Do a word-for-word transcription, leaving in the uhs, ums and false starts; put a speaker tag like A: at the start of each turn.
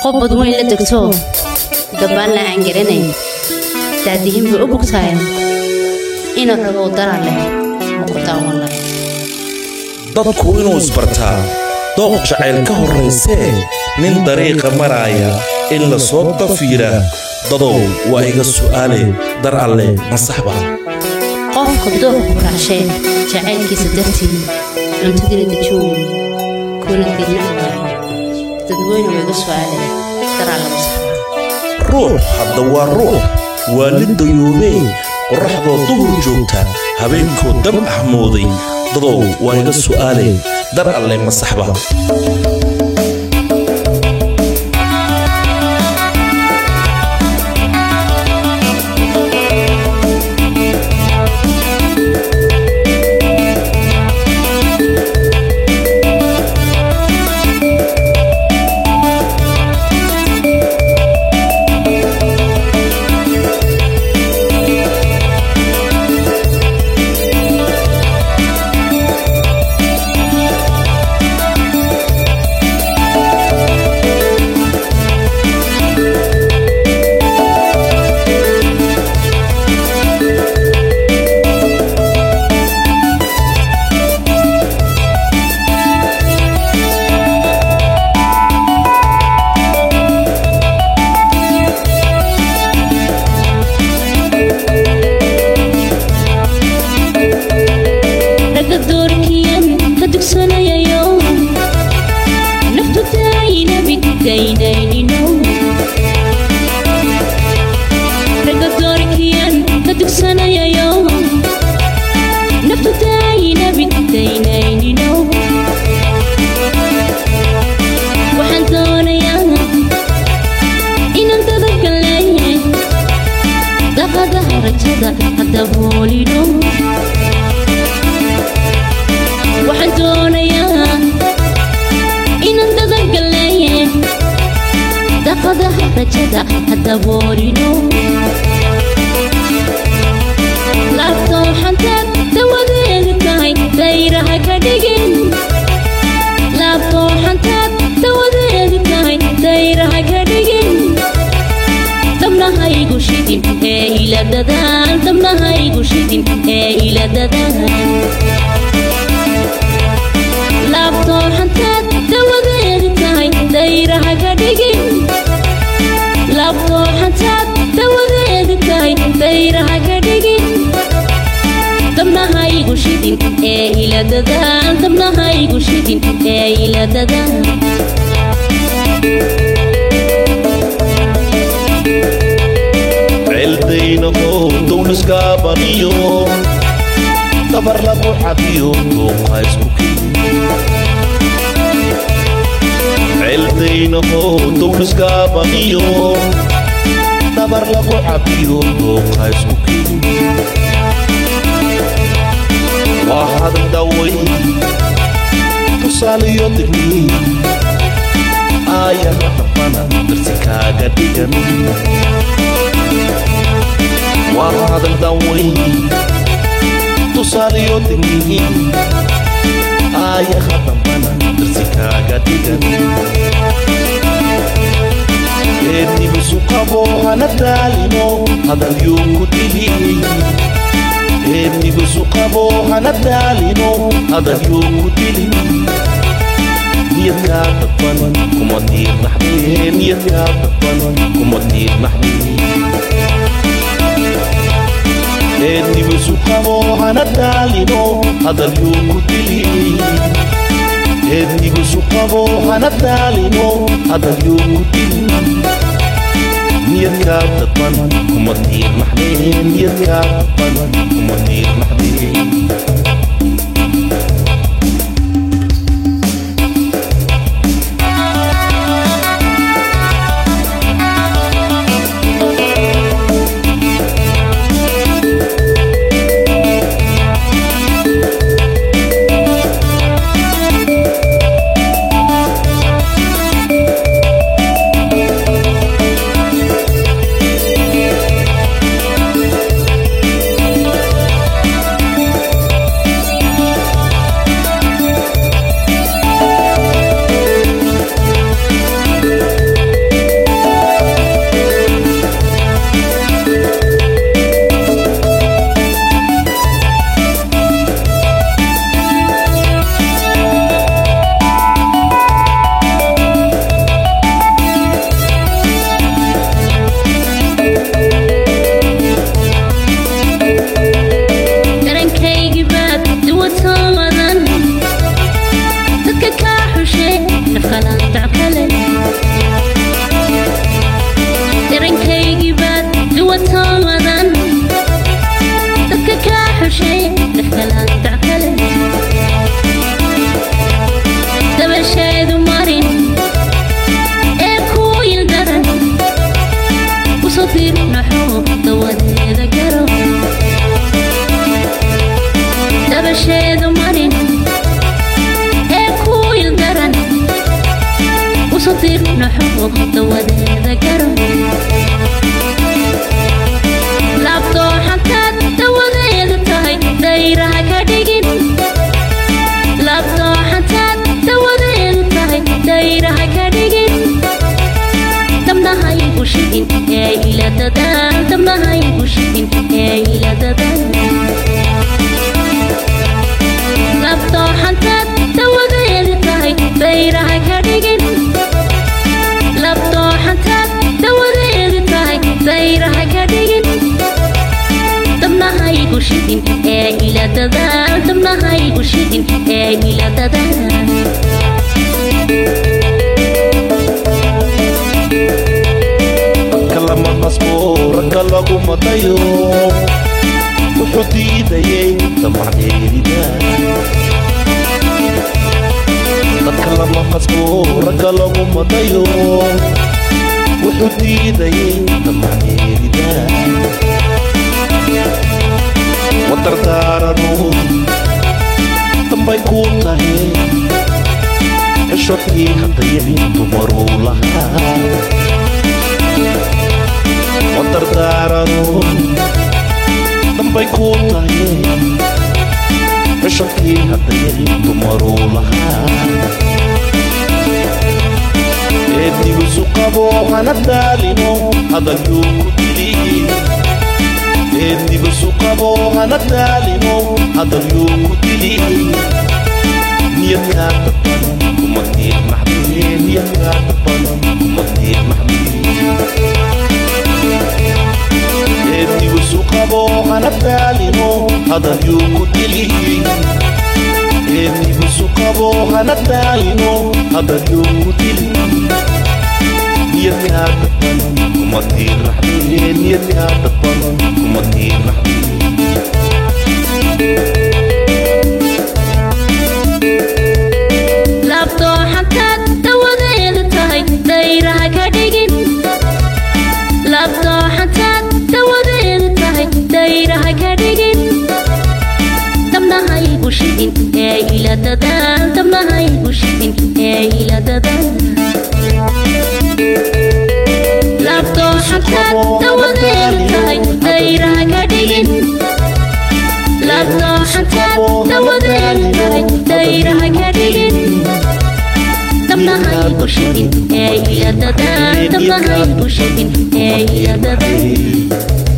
A: قبض وين لا دكتور دبان لا عنقرني تعديهم بأبوك سايم إن الرجل درع له مقطع والله
B: dadku inuu isbartaa dooq jacayl ka horeysay nin dariiqa maraya in la soo tafiira dadow waa iga su'aale dar alle masaxba
A: qofka dooq raashay jacaylkiisa dartii cuntadina dajoog kuna dirnaa dadweyne waa iga su'aale dar alle masaxba
B: ruux hadda waa ruux waalida yoobay qorraxdoo duhur joogta habeenkoo dam ahmooday dadow waa iga su'aale dar alle masaxba
A: bushidin ee ila dadaan dabnahay bushidin ee ila dadaan
B: kalama qasbo ragga lagu madayo wuxuu diidayay damacdeerida dadka lama qasbo ragga lagu madayo wuxuu diidayay damacdeerida wadardaaranu dambay ku tahay cishadkii haddayay dumaruu lahaa wadardaaranu dambay ku tahay cishadkii haddayay dumaruu lahaa eedigisu qabo hana daalino hadalyuu ku dili eedigisu qabo hana daalino hadalyuu ku dili niyadkaa daban kuma diir maxdee niyadkaa daban kuma diir maxdee eedigisu qabo hana daalino hadalyuu ku dili eedigisu qabo hana daalino hadalyuu ku dili niyadkaa daban kuma diir maxdee niyadkaa daban kuma diir maxdee
A: labtoo xantaad dawadeeda tahay dayraha ka dhigin labtoo xantaad dawadeeda tahay dayraha ka dhigin dabnahay bushidin ee ila dadaan dabnahay bushidin ee ila dadaan labtoo xantaad dawadeeda tahay dayraha ka dhigin labtoo xantaad dawadeeda tahay dayraha ka dhigin dabnahay bushidin ee ila dadaan dabnahay bushidin ee ila dadaan